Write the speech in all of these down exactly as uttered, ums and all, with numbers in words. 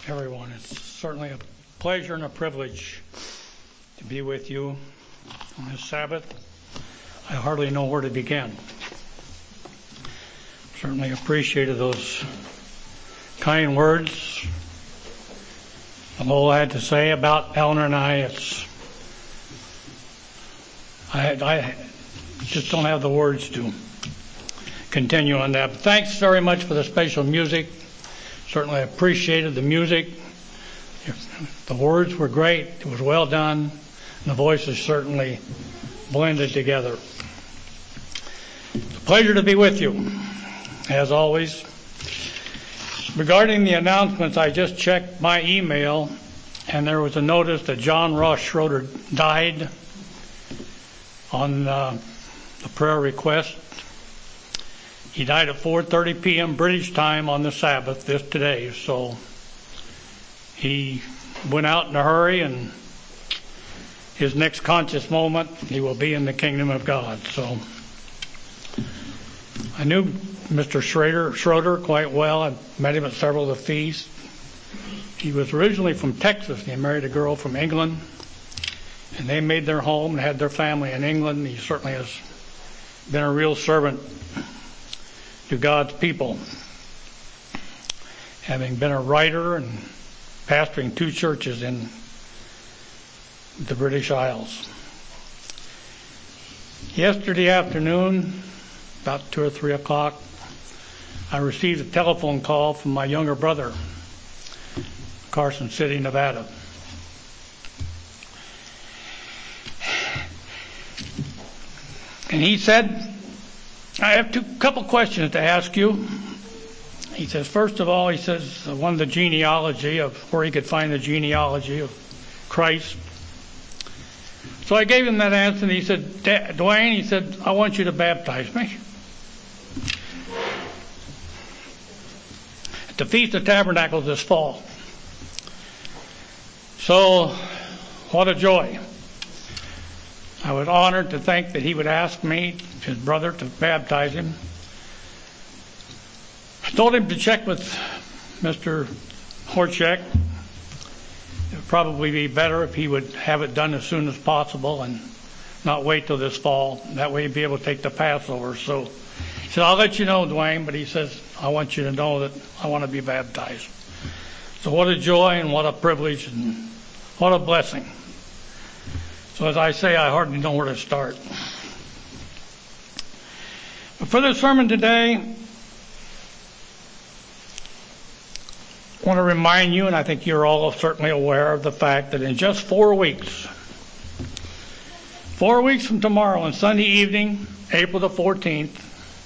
everyone. It's certainly a pleasure and a privilege to be with you on this Sabbath. I hardly know where to begin. Certainly appreciated those kind words. And all I had to say about Eleanor and I, it's I, I just don't have the words to continue on that. But thanks very much for the special music. Certainly appreciated the music. The words were great. It was well done. And the voices certainly blended together. It's a pleasure to be with you, as always. Regarding the announcements, I just checked my email, and there was a notice that John Ross Schroeder died on uh, the prayer request. He died at four thirty p.m. British time on the Sabbath, this today. So he went out in a hurry, and his next conscious moment, he will be in the kingdom of God. So I knew Mister Schroeder, Schroeder quite well. I met him at several of the feasts. He was originally from Texas. He married a girl from England, and they made their home and had their family in England. He certainly has been a real servant to God's people, having been a writer and pastoring two churches in the British Isles. Yesterday afternoon, about two or three o'clock, I received a telephone call from my younger brother, Carson City, Nevada. And he said, I have a couple questions to ask you. He says, first of all, he says, one of the genealogy of where he could find the genealogy of Christ. So I gave him that answer, and he said, Dwayne, he said, I want you to baptize me. At the Feast of Tabernacles this fall. So, what a joy. I was honored to think that he would ask me, his brother, to baptize him. I told him to check with Mister Horchak. It would probably be better if he would have it done as soon as possible and not wait till this fall. That way he'd be able to take the Passover. So he said, I'll let you know, Dwayne, but he says, I want you to know that I want to be baptized. So what a joy and what a privilege and what a blessing. So as I say, I hardly know where to start. But for the sermon today, I want to remind you, and I think you're all certainly aware of the fact that in just four weeks, four weeks from tomorrow on Sunday evening, April the fourteenth,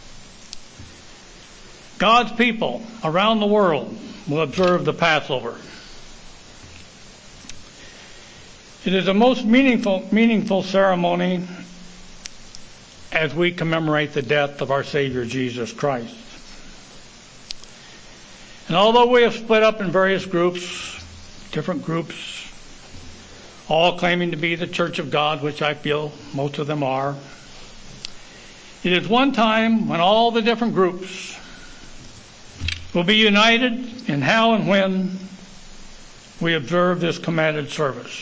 God's people around the world will observe the Passover. It is the most meaningful, meaningful ceremony as we commemorate the death of our Savior Jesus Christ. And although we have split up in various groups, different groups, all claiming to be the Church of God, which I feel most of them are, it is one time when all the different groups will be united in how and when we observe this commanded service.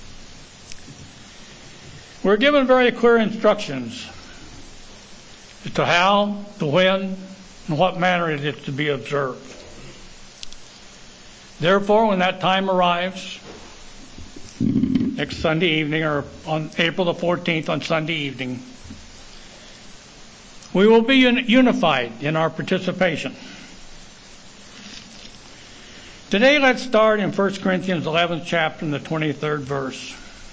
We're given very clear instructions as to how, the when, and what manner it is to be observed. Therefore, when that time arrives, next Sunday evening, or on April the fourteenth on Sunday evening, we will be unified in our participation. Today, let's start in First Corinthians eleventh chapter and the twenty-third verse,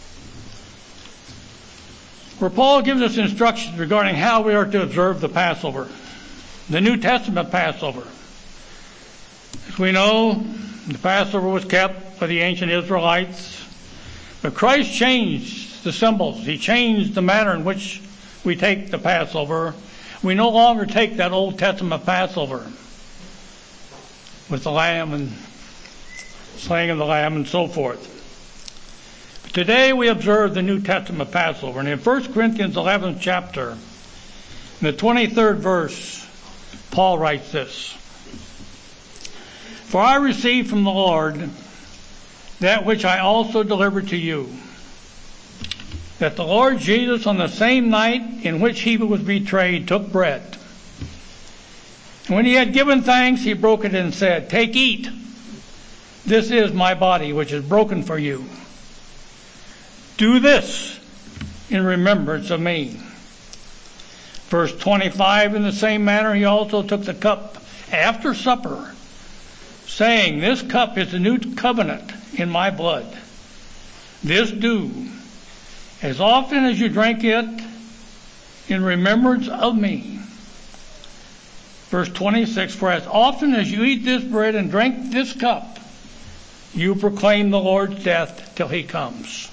where Paul gives us instructions regarding how we are to observe the Passover, the New Testament Passover. As we know, the Passover was kept by the ancient Israelites, but Christ changed the symbols. He changed the manner in which we take the Passover. We no longer take that Old Testament Passover with the lamb and slaying of the lamb and so forth. Today we observe the New Testament Passover. And in First Corinthians eleventh chapter, in the twenty-third verse, Paul writes this: For I received from the Lord that which I also delivered to you, that the Lord Jesus, on the same night in which he was betrayed, took bread. And when he had given thanks, he broke it and said, Take, eat. This is my body, which is broken for you. Do this in remembrance of me. Verse twenty-five, in the same manner he also took the cup after supper, saying, This cup is the new covenant in my blood. This do, as often as you drink it, in remembrance of me. Verse twenty-six, For as often as you eat this bread and drink this cup, you proclaim the Lord's death till he comes.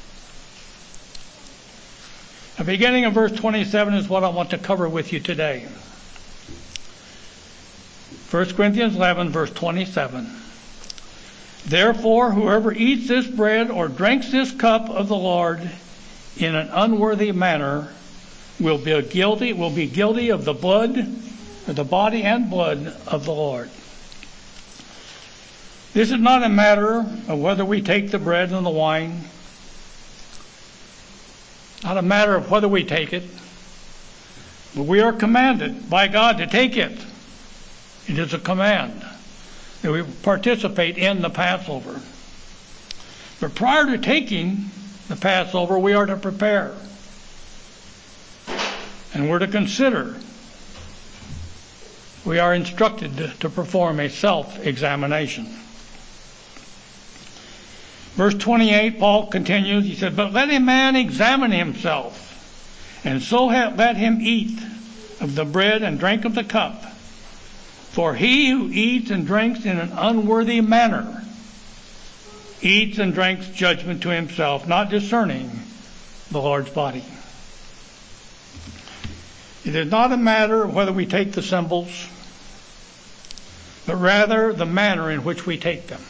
The beginning of verse twenty-seven is what I want to cover with you today. First Corinthians eleven, verse twenty-seven. Therefore, whoever eats this bread or drinks this cup of the Lord in an unworthy manner will be guilty, will be guilty of the blood, or the body and blood of the Lord. This is not a matter of whether we take the bread and the wine, not a matter of whether we take it, but we are commanded by God to take it. It is a command that we participate in the Passover. But prior to taking the Passover, we are to prepare. And we're to consider. We are instructed to, to perform a self-examination. Verse twenty-eight, Paul continues, he said, But let a man examine himself, and so ha- let him eat of the bread and drink of the cup. For he who eats and drinks in an unworthy manner eats and drinks judgment to himself, not discerning the Lord's body. It is not a matter of whether we take the symbols, but rather the manner in which we take them.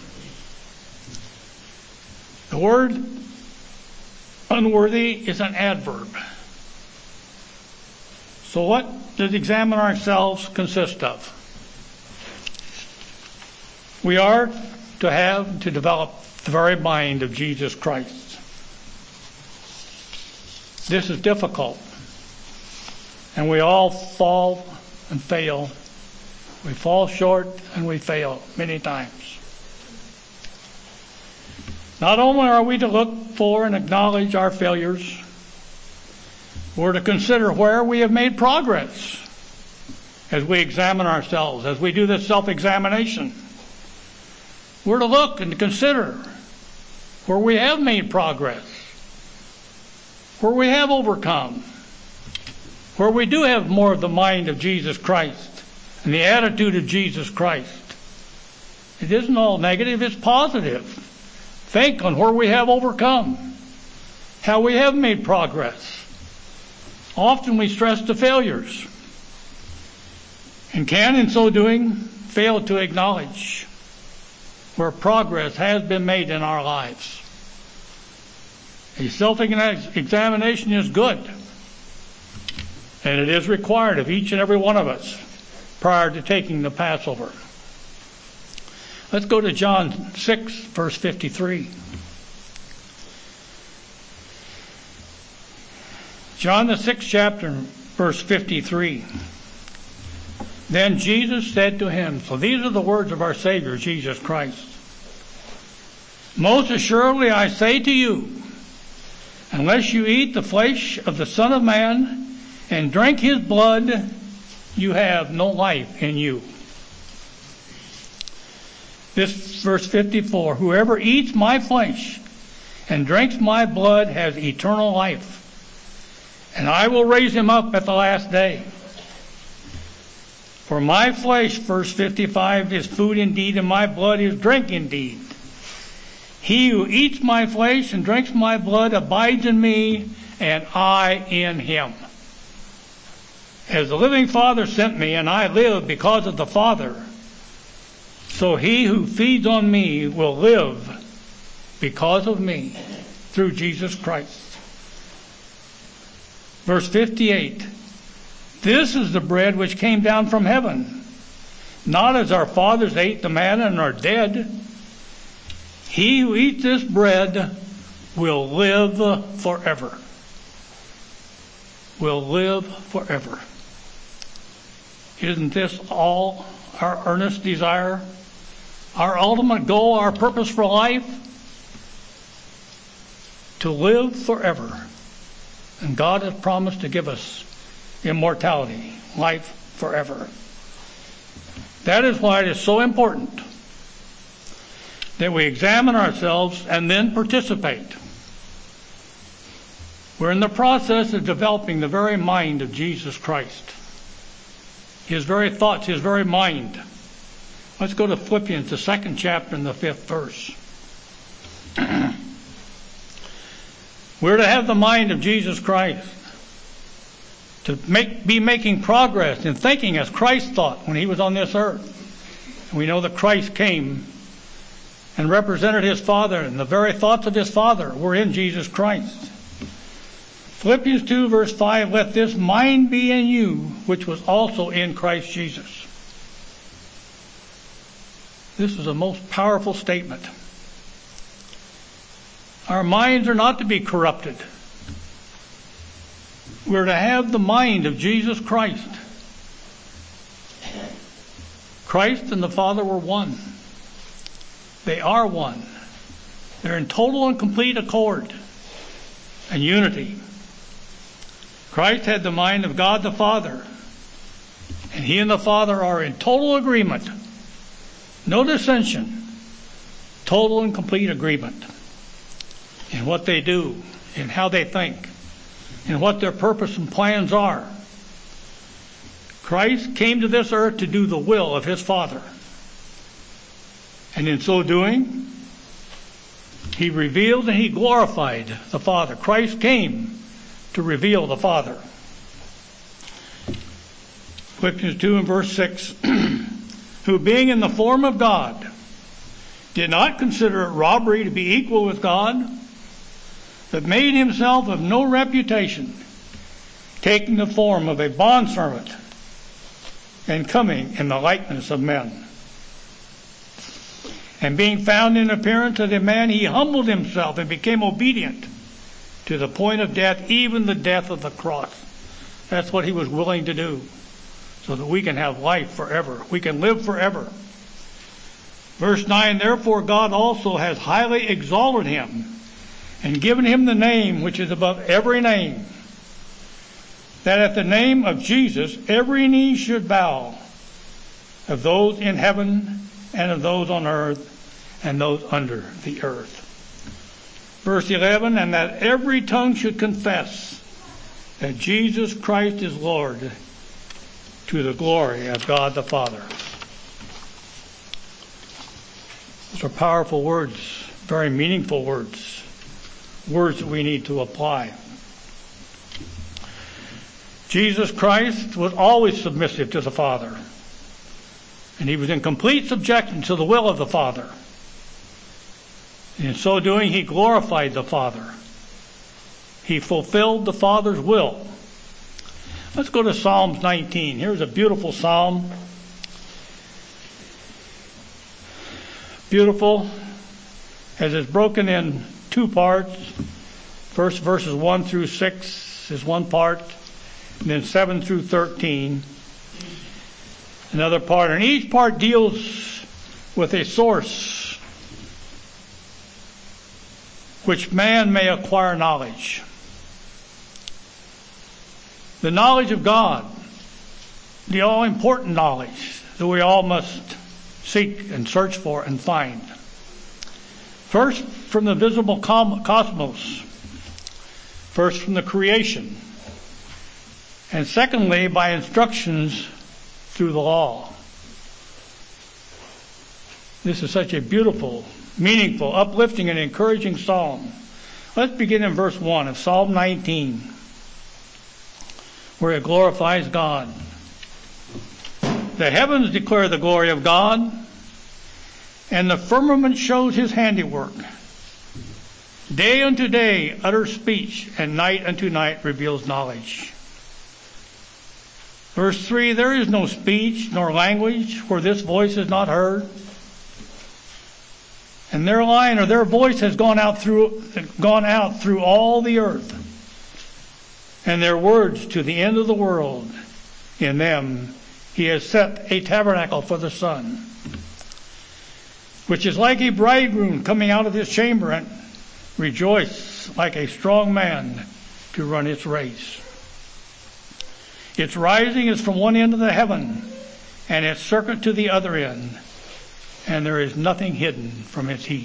The word unworthy is an adverb. So what does examine ourselves consist of? We are to have, to develop the very mind of Jesus Christ. This is difficult. And we all fall and fail. We fall short and we fail many times. Not only are we to look for and acknowledge our failures, we're to consider where we have made progress as we examine ourselves, as we do this self-examination. We're to look and to consider where we have made progress, where we have overcome, where we do have more of the mind of Jesus Christ and the attitude of Jesus Christ. It isn't all negative, it's positive. Think on where we have overcome, how we have made progress. Often we stress the failures and can, in so doing, fail to acknowledge where progress has been made in our lives. A self-examination is good, and it is required of each and every one of us prior to taking the Passover. Let's go to John six, verse fifty-three. John the sixth chapter, verse fifty-three. Then Jesus said to him, so these are the words of our Savior, Jesus Christ. Most assuredly I say to you, unless you eat the flesh of the Son of Man and drink his blood, you have no life in you. This verse fifty-four, whoever eats my flesh and drinks my blood has eternal life, and I will raise him up at the last day. For my flesh, verse fifty-five, is food indeed, and my blood is drink indeed. He who eats my flesh and drinks my blood abides in me, and I in him. As the living Father sent me, and I live because of the Father, so he who feeds on me will live because of me through Jesus Christ. Verse fifty-eight. This is the bread which came down from heaven, not as our fathers ate the manna and are dead. He who eats this bread will live forever. Will live forever. Isn't this all our earnest desire? Our ultimate goal, our purpose for life? To live forever. And God has promised to give us immortality, life forever. That is why it is so important that we examine ourselves and then participate. We're in the process of developing the very mind of Jesus Christ. His very thoughts, his very mind. Let's go to Philippians, the second chapter and the fifth verse. We're to have the mind of Jesus Christ. To make, be making progress in thinking as Christ thought when he was on this earth. And we know that Christ came and represented his Father, and the very thoughts of his Father were in Jesus Christ. Philippians two verse five, let this mind be in you, which was also in Christ Jesus. This is a most powerful statement. Our minds are not to be corrupted. We're to have the mind of Jesus Christ. Christ and the Father were one. They are one. They're in total and complete accord and unity. Christ had the mind of God the Father, and he and the Father are in total agreement. No dissension. Total and complete agreement in what they do, in how they think, in what their purpose and plans are. Christ came to this earth to do the will of his Father. And in so doing, he revealed and he glorified the Father. Christ came to reveal the Father. Philippians two and verse six, who being in the form of God, did not consider it robbery to be equal with God, but made himself of no reputation, taking the form of a bondservant and coming in the likeness of men. And being found in appearance as a man, he humbled himself and became obedient to the point of death, even the death of the cross. That's what he was willing to do, so that we can have life forever. We can live forever. Verse nine, therefore God also has highly exalted him and given him the name which is above every name, that at the name of Jesus every knee should bow, of those in heaven and of those on earth and those under the earth. Verse eleven, and that every tongue should confess that Jesus Christ is Lord, to the glory of God the Father. Those are powerful words, very meaningful words, words that we need to apply. Jesus Christ was always submissive to the Father, and he was in complete subjection to the will of the Father. In so doing, he glorified the Father. He fulfilled the Father's will. Let's go to Psalms nineteen. Here's a beautiful psalm. Beautiful, as it's broken in two parts. First, verses one through six is one part, and then seven through thirteen, another part. And each part deals with a source which man may acquire knowledge. The knowledge of God, the all-important knowledge that we all must seek and search for and find. First, from the visible cosmos. First, from the creation. And secondly, by instructions through the law. This is such a beautiful, meaningful, uplifting, and encouraging psalm. Let's begin in verse one of Psalm nineteen, where it glorifies God. The heavens declare the glory of God, and the firmament shows his handiwork. Day unto day utters speech, and night unto night reveals knowledge. Verse three, there is no speech nor language where this voice is not heard. And their line or their voice has gone out through gone out through all the earth, and their words to the end of the world. In them he has set a tabernacle for the sun, which is like a bridegroom coming out of his chamber, and rejoice like a strong man to run its race. Its rising is from one end of the heaven, and its circuit to the other end, and there is nothing hidden from its heat.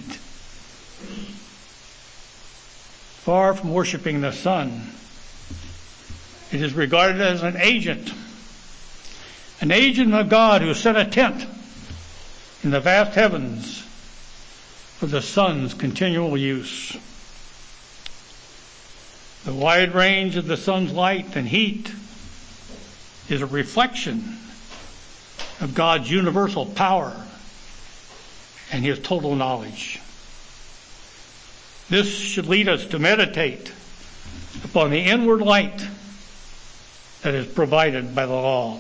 Far from worshiping the sun, it is regarded as an agent, an agent of God who set a tent in the vast heavens for the sun's continual use. The wide range of the sun's light and heat is a reflection of God's universal power and his total knowledge. This should lead us to meditate upon the inward light that is provided by the law,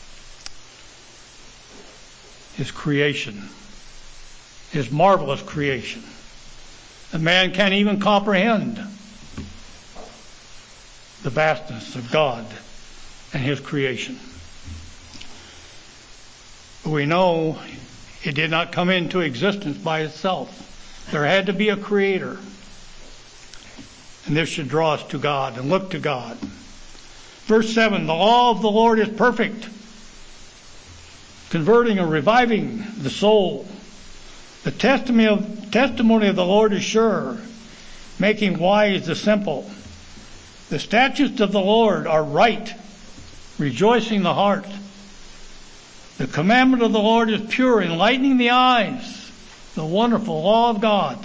his creation, his marvelous creation, that man can't even comprehend the vastness of God and his creation. But we know it did not come into existence by itself. There had to be a creator. And this should draw us to God and look to God. Verse seven, the law of the Lord is perfect, converting or reviving the soul. The testimony of, testimony of the Lord is sure, making wise the simple. The statutes of the Lord are right, rejoicing the heart. The commandment of the Lord is pure, enlightening the eyes. The wonderful law of God.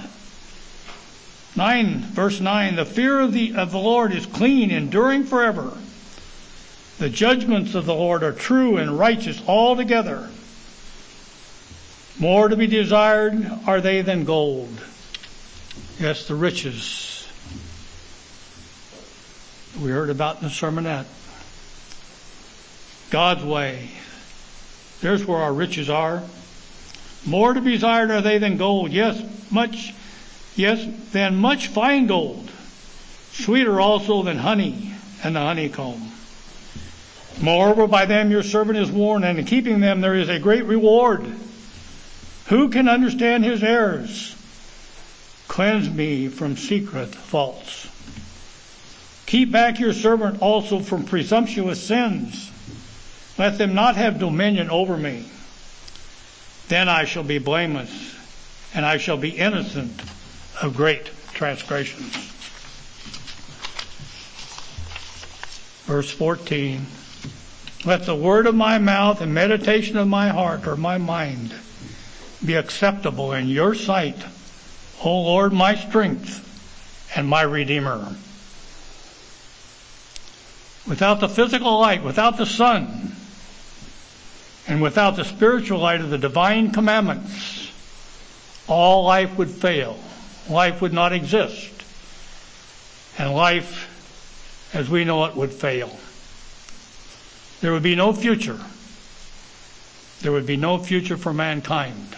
Nine, verse nine, the fear of the, of the Lord is clean, enduring forever. The judgments of the Lord are true and righteous altogether. More to be desired are they than gold. Yes, the riches we heard about in the sermonette. God's way. There's where our riches are. More to be desired are they than gold. Yes, much, yes, than much fine gold. Sweeter also than honey and the honeycomb. Moreover, by them your servant is warned, and in keeping them there is a great reward. Who can understand his errors? Cleanse me from secret faults. Keep back your servant also from presumptuous sins. Let them not have dominion over me. Then I shall be blameless, and I shall be innocent of great transgressions. Verse fourteen. Let the word of my mouth and meditation of my heart or my mind be acceptable in your sight, O Lord, my strength and my Redeemer. Without the physical light, without the sun, and without the spiritual light of the divine commandments, all life would fail. Life would not exist. And life, as we know it, would fail. There would be no future. There would be no future for mankind.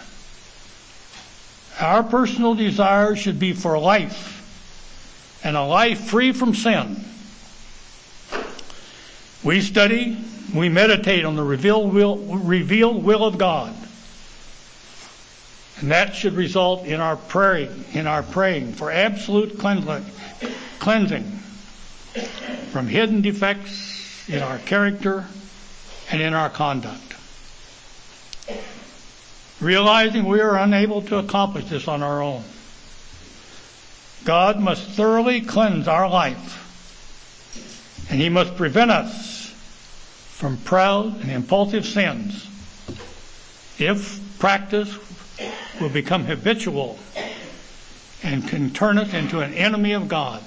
Our personal desire should be for life, and a life free from sin. We study, we meditate on the revealed will, revealed will of God. And that should result in our praying, in our praying for absolute cleansing from hidden defects in our character and in our conduct. Realizing we are unable to accomplish this on our own, God must thoroughly cleanse our life, and he must prevent us from proud and impulsive sins. If practice will become habitual and can turn us into an enemy of God.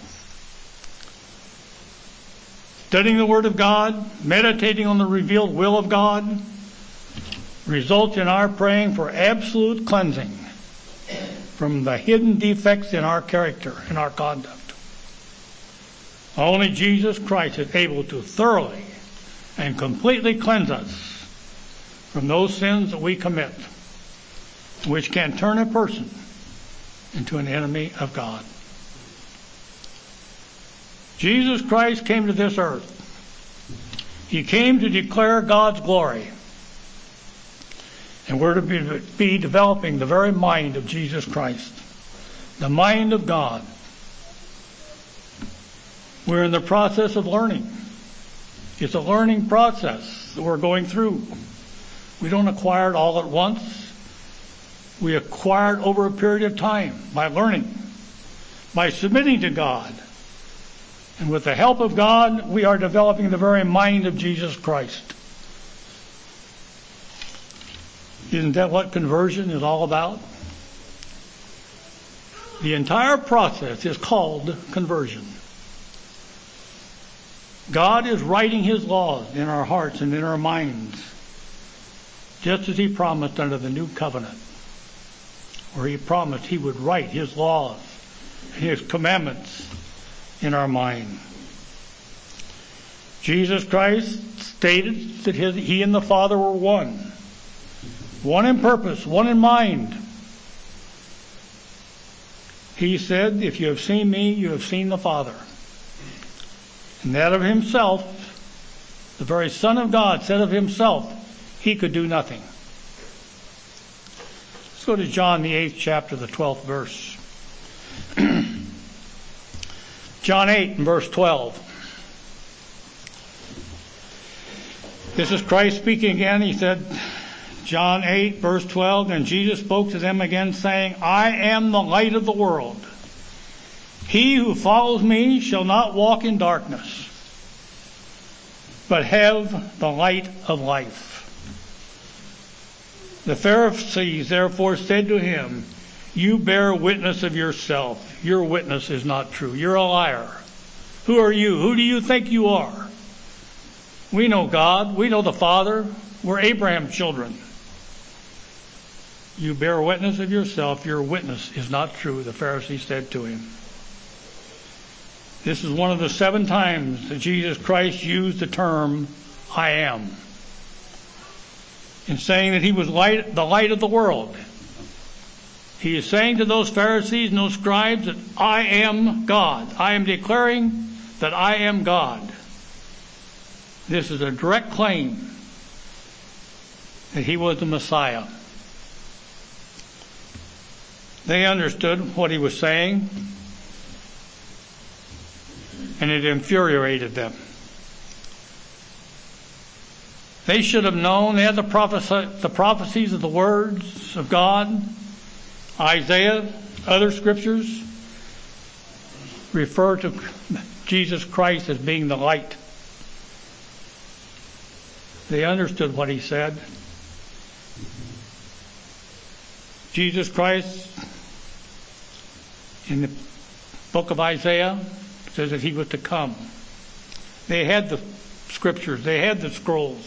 Studying the Word of God, meditating on the revealed will of God, results in our praying for absolute cleansing from the hidden defects in our character and our conduct. Only Jesus Christ is able to thoroughly and completely cleanse us from those sins that we commit, which can turn a person into an enemy of God. Jesus Christ came to this earth. He came to declare God's glory. And we're to be, be developing the very mind of Jesus Christ, the mind of God. We're in the process of learning. It's a learning process that we're going through. We don't acquire it all at once. We acquire it over a period of time by learning, by submitting to God. And with the help of God, we are developing the very mind of Jesus Christ. Isn't that what conversion is all about? The entire process is called conversion. God is writing His laws in our hearts and in our minds, just as He promised under the new covenant, where He promised He would write His laws and His commandments in our mind. Jesus Christ stated that his, He and the Father were one. One in purpose, one in mind. He said, if you have seen me, you have seen the Father. And that of Himself, the very Son of God said of Himself, He could do nothing. Let's go to John, the eighth chapter, the twelfth verse. John eight and verse twelve. This is Christ speaking again. He said, John eight, verse twelve, and Jesus spoke to them again, saying, I am the light of the world. He who follows me shall not walk in darkness, but have the light of life. The Pharisees therefore said to him, you bear witness of yourself. Your witness is not true. You're a liar. Who are you? Who do you think you are? We know God. We know the Father. We're Abraham's children. You bear witness of yourself. Your witness is not true, the Pharisees said to him. This is one of the seven times that Jesus Christ used the term, I am, in saying that He was light, the light of the world. He is saying to those Pharisees and those scribes that I am God. I am declaring that I am God. This is a direct claim that He was the Messiah. They understood what He was saying, and it infuriated them. They should have known. They had the, prophecy, the prophecies of the words of God, Isaiah, other scriptures refer to Jesus Christ as being the light. They understood what He said. Jesus Christ, in the book of Isaiah, says that He was to come. They had the scriptures. They had the scrolls.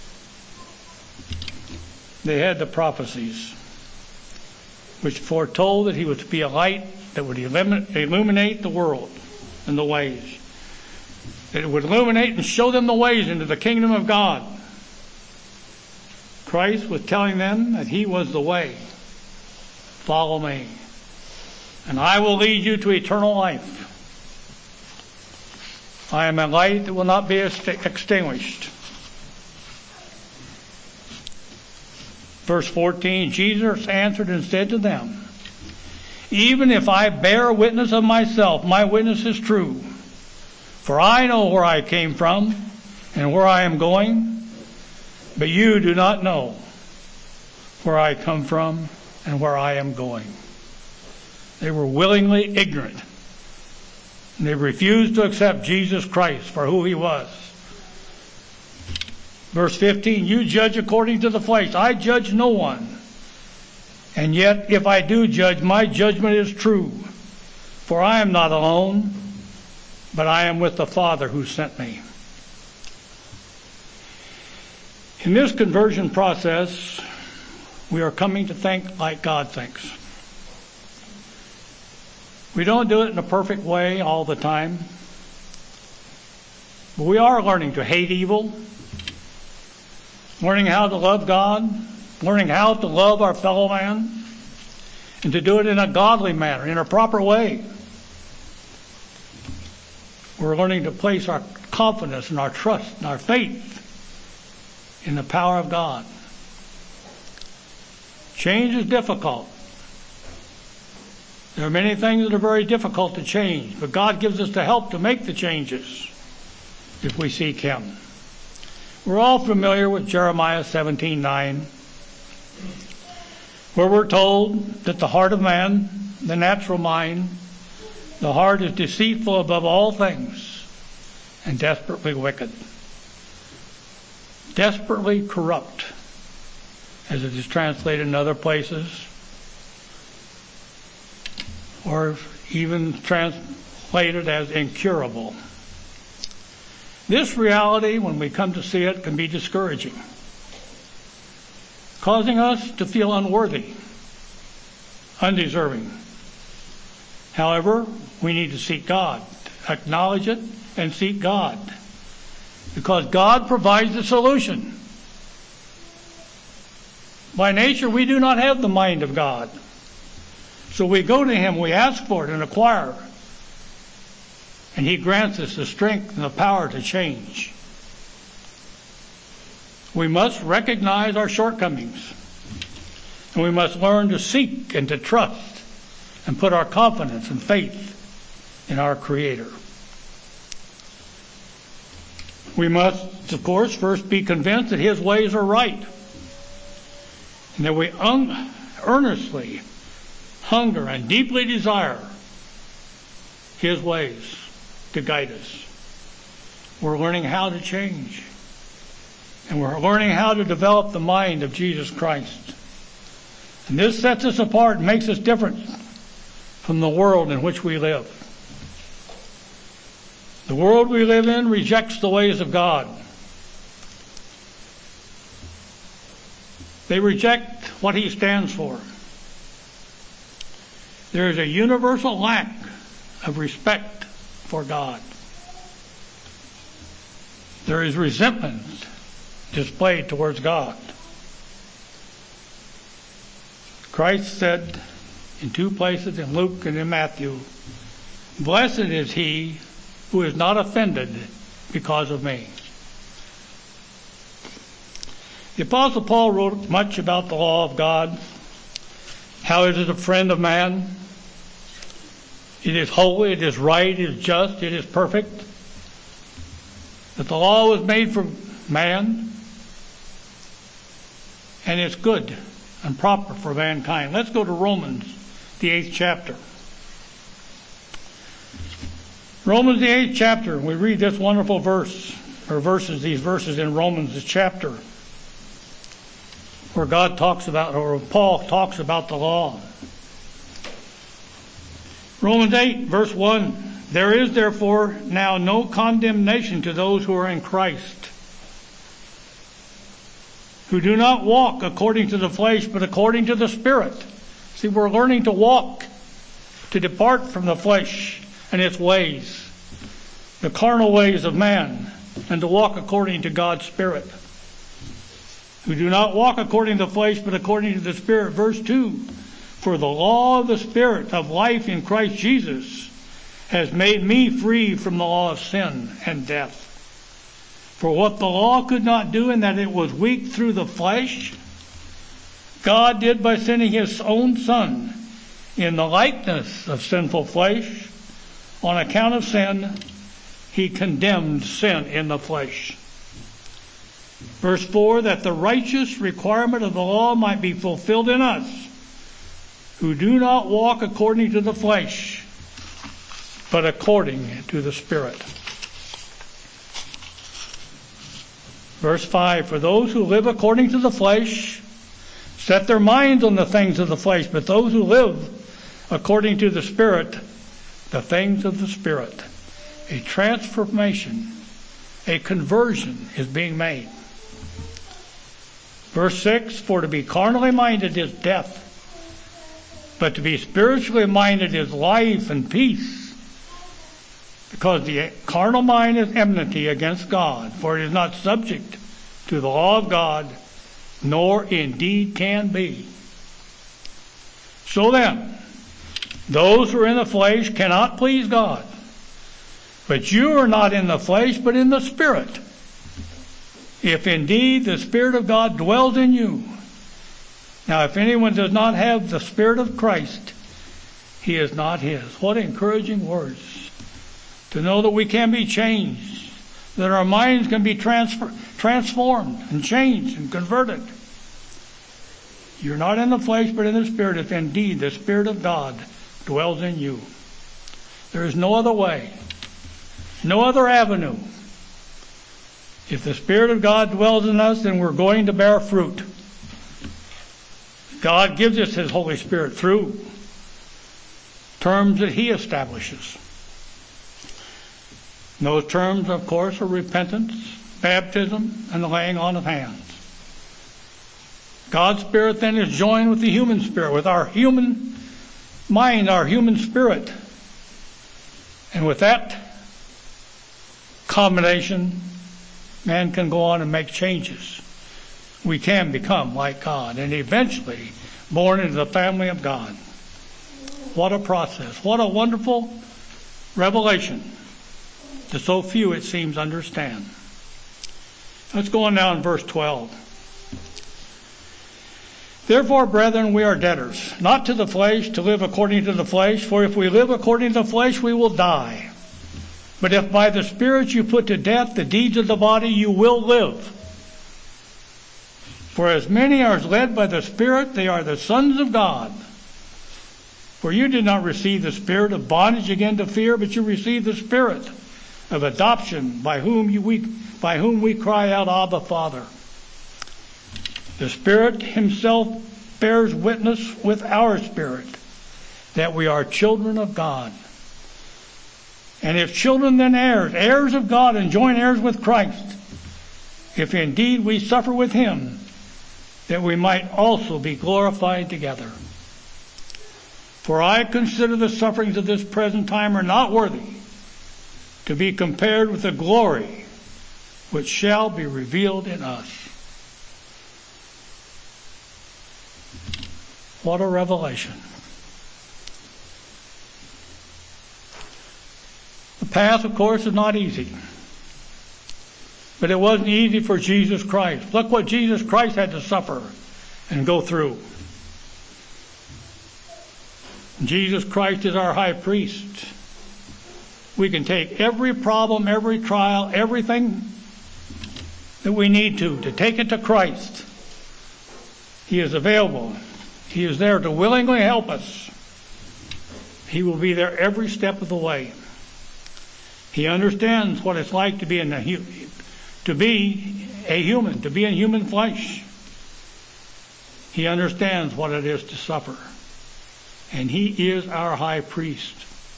They had the prophecies, which foretold that He was to be a light that would illuminate the world and the ways. That it would illuminate and show them the ways into the kingdom of God. Christ was telling them that He was the way. Follow me, and I will lead you to eternal life. I am a light that will not be extinguished. Verse fourteen, Jesus answered and said to them, even if I bear witness of myself, my witness is true. For I know where I came from and where I am going, but you do not know where I come from and where I am going. They were willingly ignorant. And they refused to accept Jesus Christ for who He was. Verse fifteen, you judge according to the flesh. I judge no one. And yet, if I do judge, my judgment is true. For I am not alone, but I am with the Father who sent me. In this conversion process, we are coming to think like God thinks. We don't do it in a perfect way all the time. But we are learning to hate evil learning how to love God, learning how to love our fellow man, and to do it in a godly manner, in a proper way. We're learning to place our confidence and our trust and our faith in the power of God. Change is difficult. There are many things that are very difficult to change, but God gives us the help to make the changes if we seek Him. We're all familiar with Jeremiah seventeen nine, where we're told that the heart of man, the natural mind, the heart is deceitful above all things and desperately wicked. Desperately corrupt, as it is translated in other places, or even translated as incurable. This reality, when we come to see it, can be discouraging, causing us to feel unworthy, undeserving. However, we need to seek God, acknowledge it, and seek God, because God provides the solution. By nature, we do not have the mind of God. So we go to Him, we ask for it and acquire, and He grants us the strength and the power to change. We must recognize our shortcomings, and we must learn to seek and to trust and put our confidence and faith in our Creator. We must, of course, first be convinced that His ways are right, and that we un- earnestly hunger and deeply desire His ways to guide us. We're learning how to change, and we're learning how to develop the mind of Jesus Christ. And this sets us apart and makes us different from the world in which we live. The world we live in rejects the ways of God. They reject what He stands for. There is a universal lack of respect for God. There is resentment displayed towards God. Christ said in two places, in Luke and in Matthew, "Blessed is he who is not offended because of me." The Apostle Paul wrote much about the law of God, how it is a friend of man. It is holy, it is right, it is just, it is perfect. That the law was made for man, and it's good and proper for mankind. Let's go to Romans, the eighth chapter. Romans, the eighth chapter, we read this wonderful verse, or verses, these verses in Romans, this chapter, where God talks about, or Paul talks about the law. Romans eight, verse one, "There is therefore now no condemnation to those who are in Christ, who do not walk according to the flesh, but according to the Spirit." See, we're learning to walk, to depart from the flesh and its ways, the carnal ways of man, and to walk according to God's Spirit. Who do not walk according to the flesh, but according to the Spirit. Verse two, "For the law of the Spirit of life in Christ Jesus has made me free from the law of sin and death. For what the law could not do, in that it was weak through the flesh, God did by sending His own Son in the likeness of sinful flesh. On account of sin, He condemned sin in the flesh." Verse four, "That the righteous requirement of the law might be fulfilled in us, who do not walk according to the flesh, but according to the Spirit." Verse five, "For those who live according to the flesh set their minds on the things of the flesh, but those who live according to the Spirit, the things of the Spirit." A transformation, a conversion is being made. Verse six, "For to be carnally minded is death, but to be spiritually minded is life and peace. Because the carnal mind is enmity against God, for it is not subject to the law of God, nor indeed can be. So then, those who are in the flesh cannot please God. But you are not in the flesh, but in the Spirit, if indeed the Spirit of God dwells in you. Now, if anyone does not have the Spirit of Christ, he is not his. What encouraging words. To know that we can be changed, that our minds can be transfer, transformed and changed and converted. You're not in the flesh, but in the Spirit, if indeed the Spirit of God dwells in you. There is no other way, no other avenue. If the Spirit of God dwells in us, then we're going to bear fruit. God gives us His Holy Spirit through terms that He establishes. And those terms, of course, are repentance, baptism, and the laying on of hands. God's Spirit then is joined with the human spirit, with our human mind, our human spirit. And with that combination, man can go on and make changes. We can become like God and eventually born into the family of God. What a process. What a wonderful revelation that so few, it seems, understand. Let's go on now in verse twelve. Therefore, brethren, we are debtors, not to the flesh, to live according to the flesh. For if we live according to the flesh, we will die. But if by the Spirit you put to death the deeds of the body, you will live. For as many are led by the Spirit, they are the sons of God. For you did not receive the spirit of bondage again to fear, but you received the Spirit of adoption, by whom you, we, by whom we cry out, Abba, Father. The Spirit Himself bears witness with our spirit that we are children of God. And if children, then heirs, heirs of God, and joint heirs with Christ, if indeed we suffer with Him, that we might also be glorified together. For I consider the sufferings of this present time are not worthy to be compared with the glory which shall be revealed in us. What a revelation. The path, of course, is not easy. But it wasn't easy for Jesus Christ. Look what Jesus Christ had to suffer and go through. Jesus Christ is our high priest. We can take every problem, every trial, everything that we need to, to take it to Christ. He is available. He is there to willingly help us. He will be there every step of the way. He understands what it's like to be in a, to be a human, to be in human flesh. He understands what it is to suffer. And He is our high priest.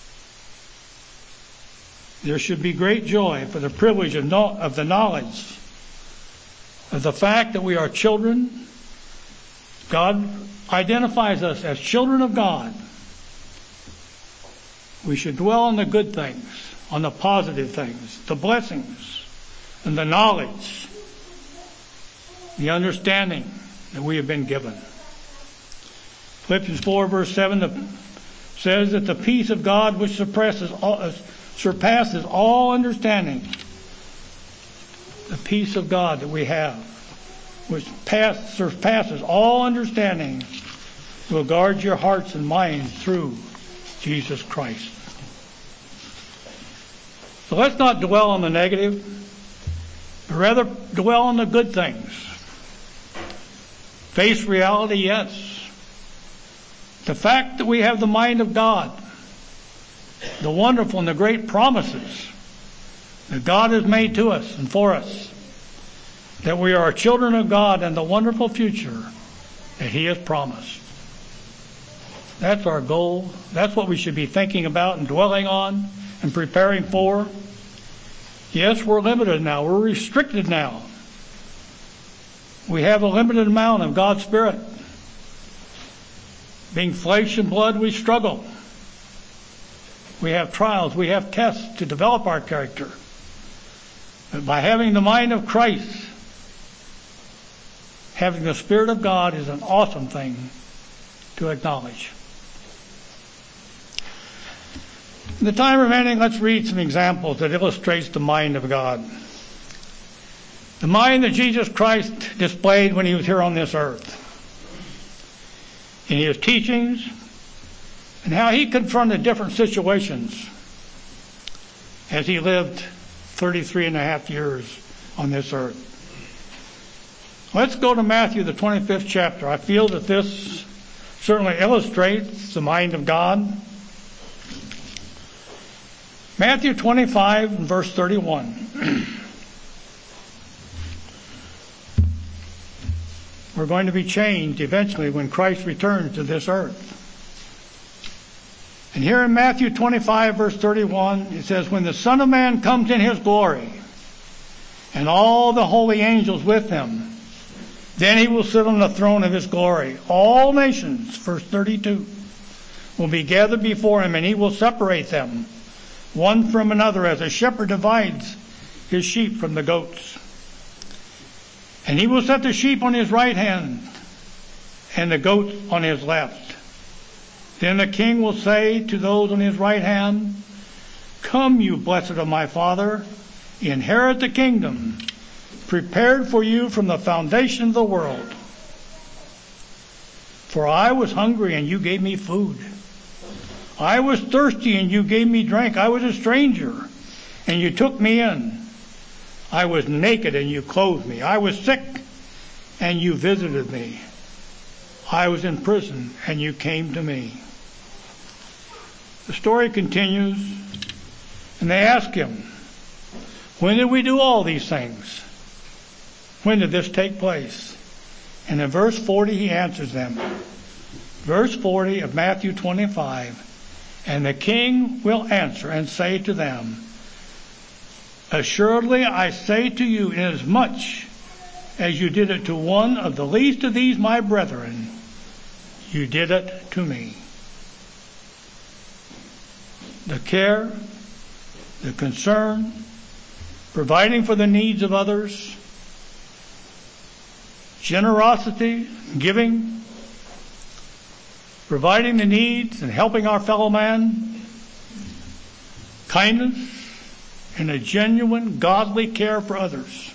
There should be great joy for the privilege of, no, of the knowledge of the fact that we are children. God identifies us as children of God. We should dwell on the good things, on the positive things, the blessings, and the knowledge, the understanding that we have been given. Philippians four verse seven says that the peace of God which surpasses all, uh, surpasses all understanding, the peace of God that we have, which pass, surpasses all understanding, will guard your hearts and minds through Jesus Christ. So let's not dwell on the negative, but rather dwell on the good things. Face reality, yes. The fact that we have the mind of God, the wonderful and the great promises that God has made to us and for us, that we are children of God and the wonderful future that He has promised. That's our goal. That's what we should be thinking about and dwelling on and preparing for. Yes, we're limited now. We're restricted now. We have a limited amount of God's Spirit. Being flesh and blood, we struggle. We have trials. We have tests to develop our character. But by having the mind of Christ, having the Spirit of God is an awesome thing to acknowledge. In the time remaining, let's read some examples that illustrates the mind of God. The mind that Jesus Christ displayed when he was here on this earth. In his teachings, and how he confronted different situations as he lived thirty-three and a half years on this earth. Let's go to Matthew, the twenty-fifth chapter. I feel that this certainly illustrates the mind of God. Matthew twenty-five and verse thirty-one. We're going to be changed eventually when Christ returns to this earth. And here in Matthew twenty-five, verse thirty-one, it says, when the Son of Man comes in his glory, and all the holy angels with him, then he will sit on the throne of his glory. All nations, verse thirty-two, will be gathered before him, and he will separate them, one from another, as a shepherd divides his sheep from the goats. And he will set the sheep on his right hand, and the goats on his left. Then the king will say to those on his right hand, come, you blessed of my Father, inherit the kingdom prepared for you from the foundation of the world. For I was hungry, and you gave me food. I was thirsty, and you gave me drink. I was a stranger, and you took me in. I was naked, and you clothed me. I was sick, and you visited me. I was in prison, and you came to me. The story continues, and they ask him, when did we do all these things? When did this take place? And in verse forty, he answers them. Verse forty of Matthew twenty-five, and the king will answer and say to them, assuredly I say to you, inasmuch as you did it to one of the least of these my brethren, you did it to me. The care, the concern, providing for the needs of others, generosity, giving, providing the needs and helping our fellow man, kindness, and a genuine godly care for others.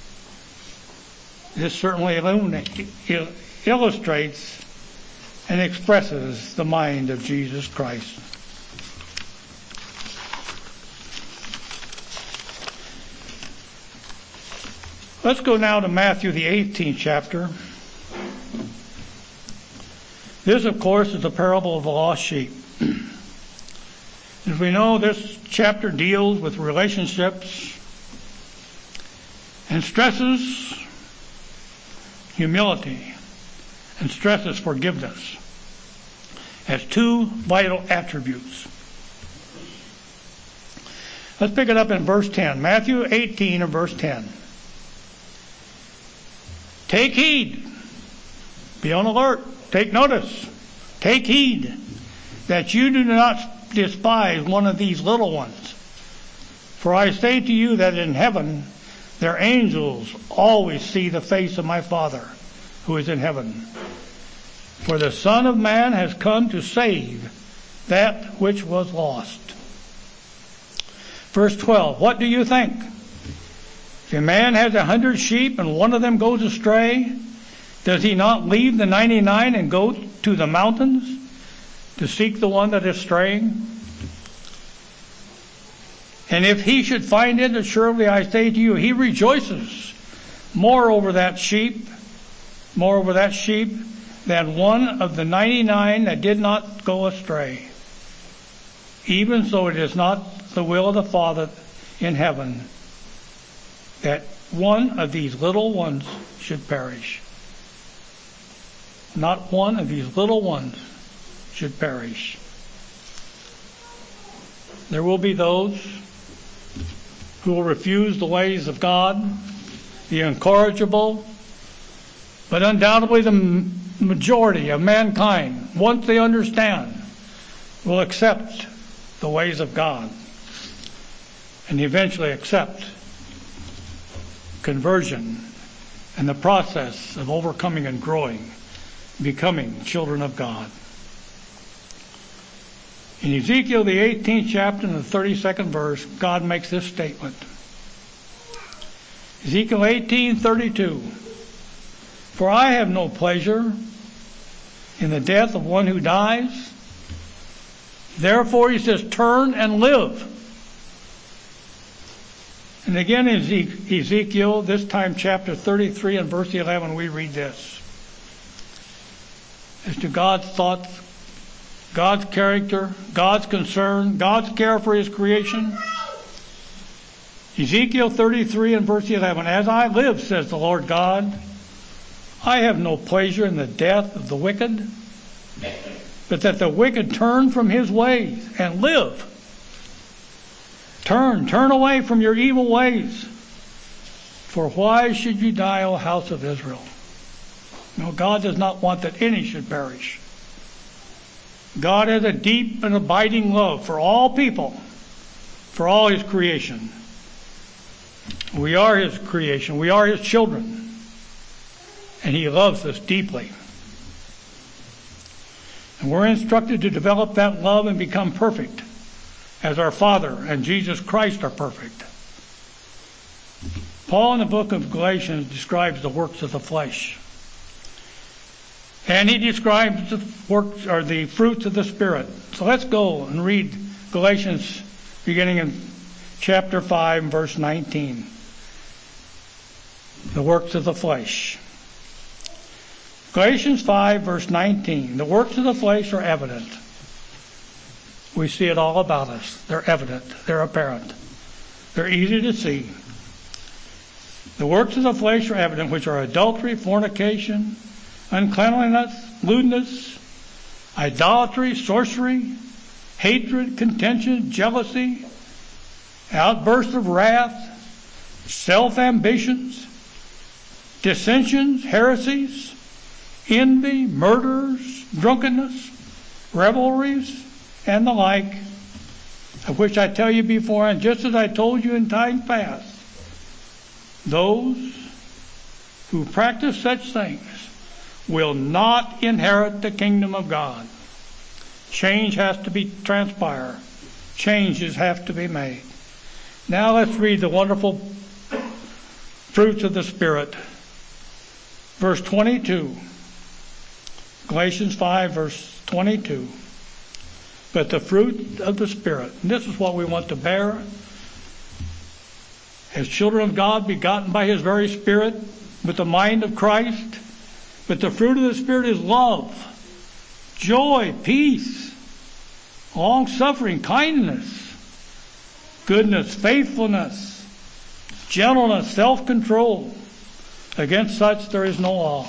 This certainly illustrates and expresses the mind of Jesus Christ. Let's go now to Matthew, the eighteenth chapter. This, of course, is the parable of the lost sheep. As we know, this chapter deals with relationships and stresses humility and stresses forgiveness as two vital attributes. Let's pick it up in verse ten. Matthew eighteen and verse ten. Take heed. Be on alert. Take notice. Take heed that you do not despise one of these little ones. For I say to you that in heaven their angels always see the face of my Father who is in heaven. For the Son of Man has come to save that which was lost. Verse twelve. What do you think? If a man has a hundred sheep and one of them goes astray, does he not leave the ninety-nine and go to the mountains to seek the one that is straying? And if he should find it, assuredly I say to you, he rejoices more over that sheep, more over that sheep than one of the ninety-nine that did not go astray. Even so, it is not the will of the Father in heaven that one of these little ones should perish. Not one of these little ones should perish. There will be those who will refuse the ways of God, the incorrigible, but undoubtedly the majority of mankind, once they understand, will accept the ways of God and eventually accept conversion and the process of overcoming and growing, becoming children of God. In Ezekiel, the eighteenth chapter and the thirty-second verse, God makes this statement. Ezekiel eighteen thirty-two. For I have no pleasure in the death of one who dies. Therefore, he says, turn and live. And again in Ezekiel, this time chapter thirty-three and verse eleven, we read this. As to God's thoughts, God's character, God's concern, God's care for his creation. Ezekiel thirty-three and verse eleven, as I live, says the Lord God, I have no pleasure in the death of the wicked, but that the wicked turn from his ways and live. Turn, turn away from your evil ways. For why should you die, O house of Israel? No, God does not want that any should perish. God has a deep and abiding love for all people, for all his creation. We are his creation. We are his children. And he loves us deeply. And we're instructed to develop that love and become perfect, as our Father and Jesus Christ are perfect. Paul in the book of Galatians describes the works of the flesh. And he describes the works or the fruits of the Spirit. So let's go and read Galatians beginning in chapter five and verse nineteen. The works of the flesh. Galatians five verse nineteen. The works of the flesh are evident. We see it all about us. They're evident. They're apparent. They're easy to see. The works of the flesh are evident, which are adultery, fornication, uncleanliness, lewdness, idolatry, sorcery, hatred, contention, jealousy, outbursts of wrath, self-ambitions, dissensions, heresies, envy, murders, drunkenness, revelries, and the like, of which I tell you before, and just as I told you in time past, those who practice such things will not inherit the kingdom of God. Change has to be transpire. Changes have to be made. Now let's read the wonderful fruits of the Spirit. Verse twenty-two. Galatians five, verse twenty-two. But the fruit of the Spirit, and this is what we want to bear as children of God, begotten by his very Spirit, with the mind of Christ. But the fruit of the Spirit is love, joy, peace, long-suffering, kindness, goodness, faithfulness, gentleness, self-control. Against such there is no law.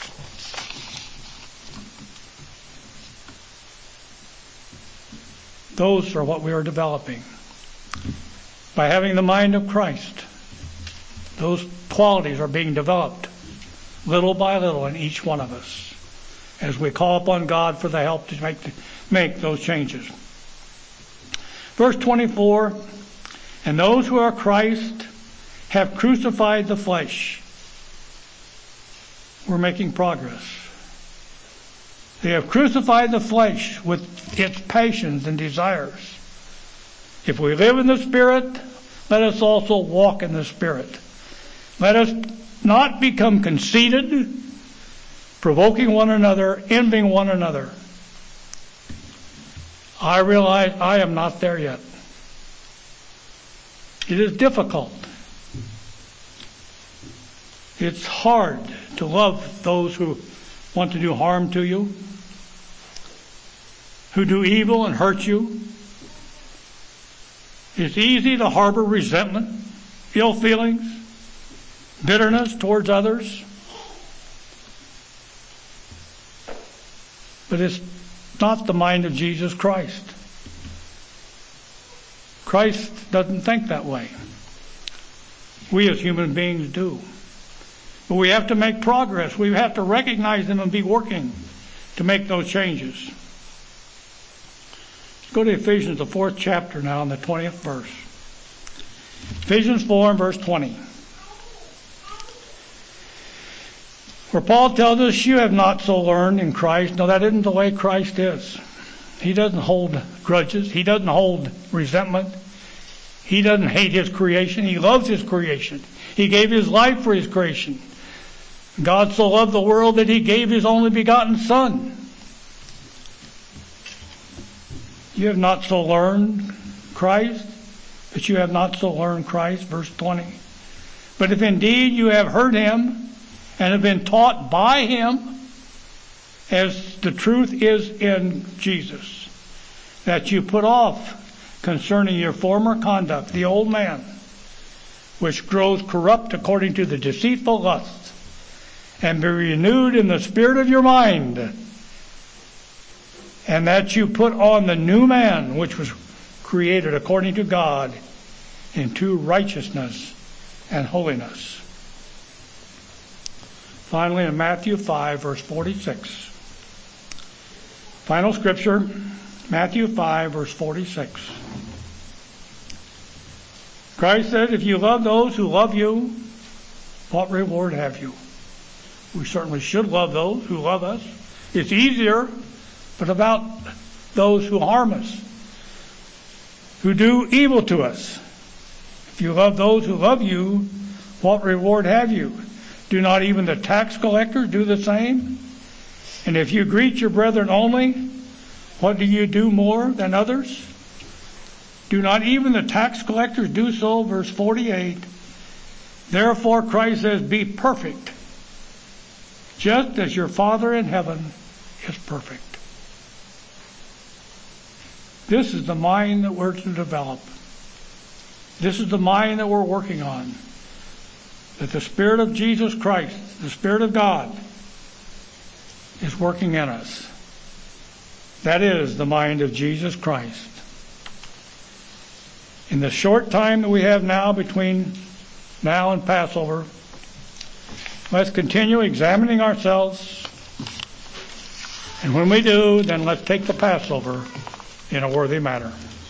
Those are what we are developing. By having the mind of Christ, those qualities are being developed little by little in each one of us as we call upon God for the help to make, make those changes. Verse twenty-four, and those who are Christ have crucified the flesh. We're making progress. They have crucified the flesh with its passions and desires. If we live in the Spirit, let us also walk in the Spirit. Let us not become conceited, provoking one another, envying one another. I realize I am not there yet. It is difficult. It's hard to love those who want to do harm to you, who do evil and hurt you. It's easy to harbor resentment, ill feelings, bitterness towards others. But it's not the mind of Jesus Christ. Christ doesn't think that way. We as human beings do. But we have to make progress. We have to recognize them and be working to make those changes. Let's go to Ephesians, the fourth chapter now, in the twentieth verse. Ephesians four and verse twenty. Where Paul tells us, you have not so learned in Christ. No, that isn't the way Christ is. He doesn't hold grudges. He doesn't hold resentment. He doesn't hate his creation. He loves his creation. He gave his life for his creation. God so loved the world that he gave his only begotten Son. You have not so learned Christ, but you have not so learned Christ, verse twenty. But if indeed you have heard him and have been taught by him, as the truth is in Jesus, that you put off concerning your former conduct the old man, which grows corrupt according to the deceitful lusts, and be renewed in the spirit of your mind, and that you put on the new man, which was created according to God in true righteousness and holiness. Finally, in Matthew five, verse forty-six. Final scripture, Matthew five, verse forty-six. Christ said, if you love those who love you, what reward have you? We certainly should love those who love us. It's easier, but about those who harm us, who do evil to us. If you love those who love you, what reward have you? Do not even the tax collectors do the same? And if you greet your brethren only, what do you do more than others? Do not even the tax collectors do so? Verse forty-eight. Therefore Christ says, be perfect, just as your Father in heaven is perfect. This is the mind that we're to develop. This is the mind that we're working on. That the Spirit of Jesus Christ, the Spirit of God, is working in us. That is the mind of Jesus Christ. In the short time that we have now between now and Passover, let's continue examining ourselves. And when we do, then let's take the Passover in a worthy manner.